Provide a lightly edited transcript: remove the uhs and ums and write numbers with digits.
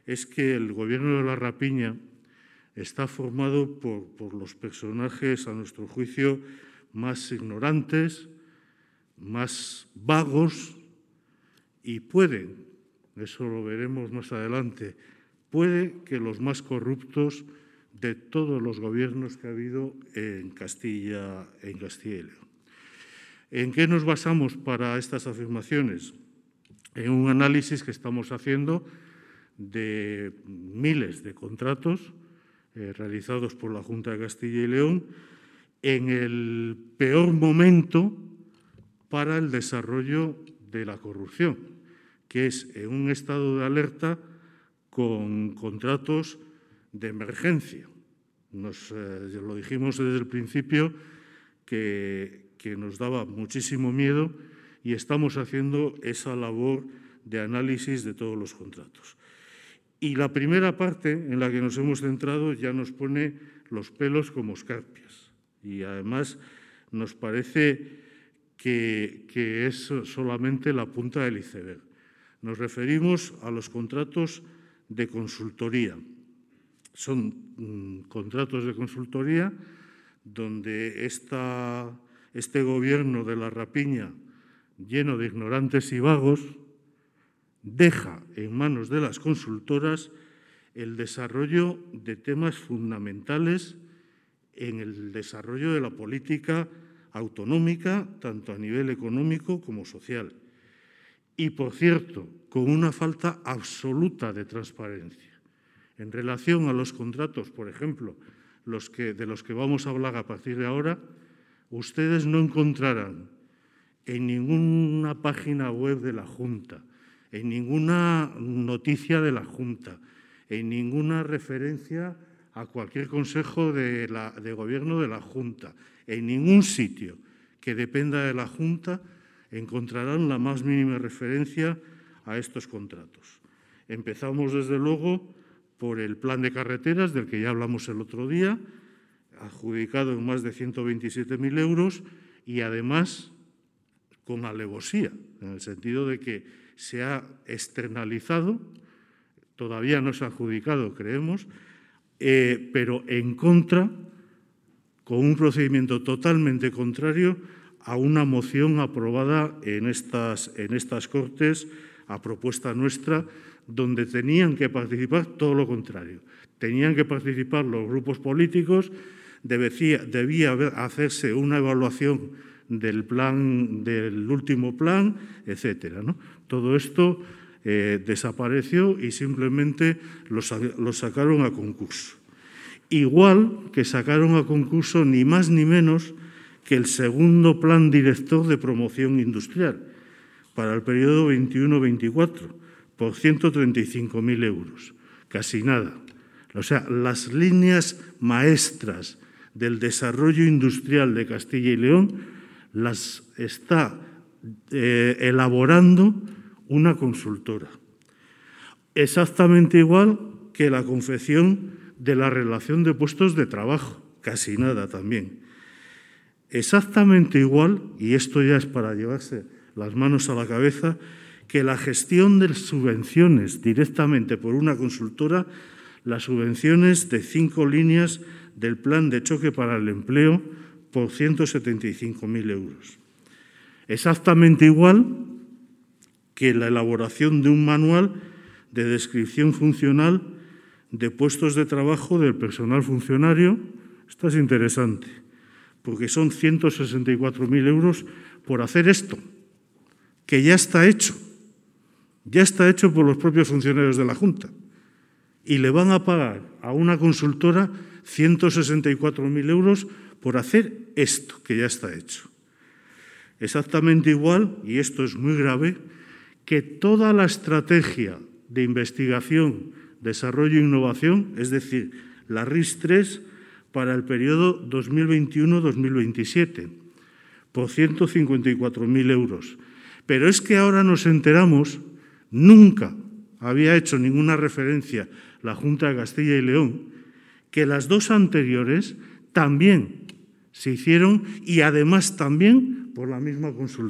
es que el gobierno de la rapiña está formado por los personajes, a nuestro juicio, más ignorantes, más vagos y puede, eso lo veremos más adelante, puede que los más corruptos de todos los gobiernos que ha habido en Castilla y León. ¿En qué nos basamos para estas afirmaciones? En un análisis que estamos haciendo de miles de contratos realizados por la Junta de Castilla y León en el peor momento para el desarrollo de la corrupción, que es en un estado de alerta con contratos de emergencia. Lo dijimos desde el principio que nos daba muchísimo miedo y estamos haciendo esa labor de análisis de todos los contratos. Y la primera parte en la que nos hemos centrado ya nos pone los pelos como escarpias y además nos parece que es solamente la punta del iceberg. Nos referimos a los contratos de consultoría. Son contratos de consultoría donde este gobierno de la rapiña, lleno de ignorantes y vagos, deja en manos de las consultoras el desarrollo de temas fundamentales en el desarrollo de la política autonómica, tanto a nivel económico como social. Y, por cierto, con una falta absoluta de transparencia. En relación a los contratos, por ejemplo, de los que vamos a hablar a partir de ahora, ustedes no encontrarán en ninguna página web de la Junta, en ninguna noticia de la Junta, en ninguna referencia a cualquier consejo de gobierno de la Junta, en ningún sitio que dependa de la Junta, encontrarán la más mínima referencia a estos contratos. Empezamos, desde luego, por el plan de carreteras, del que ya hablamos el otro día, adjudicado en más de 127.000 euros y, además, con alevosía, en el sentido de que se ha externalizado, todavía no se ha adjudicado, creemos, pero en contra, con un procedimiento totalmente contrario a una moción aprobada en estas Cortes a propuesta nuestra, donde tenían que participar todo lo contrario. Tenían que participar los grupos políticos, debía hacerse una evaluación del último plan, etcétera, ¿no? Todo esto desapareció y simplemente lo sacaron a concurso. Igual que sacaron a concurso ni más ni menos que el segundo plan director de promoción industrial para el periodo 21-24 por 135.000 euros. Casi nada. O sea, las líneas maestras del desarrollo industrial de Castilla y León las está elaborando una consultora. Exactamente igual que la confección de la relación de puestos de trabajo, casi nada también. Exactamente igual, y esto ya es para llevarse las manos a la cabeza, que la gestión de subvenciones directamente por una consultora, las subvenciones de 5 líneas del Plan de Choque para el Empleo por 175.000 euros. Exactamente igual que la elaboración de un manual de descripción funcional de puestos de trabajo del personal funcionario. Esto es interesante, porque son 164.000 euros por hacer esto, que ya está hecho por los propios funcionarios de la Junta, y le van a pagar a una consultora 164.000 euros por hacer esto, que ya está hecho. Exactamente igual, y esto es muy grave, que toda la estrategia de investigación, desarrollo e innovación, es decir, la RIS3 para el periodo 2021-2027, por 154.000 euros. Pero es que ahora nos enteramos, nunca había hecho ninguna referencia la Junta de Castilla y León, que las dos anteriores también se hicieron y además también por la misma consultora.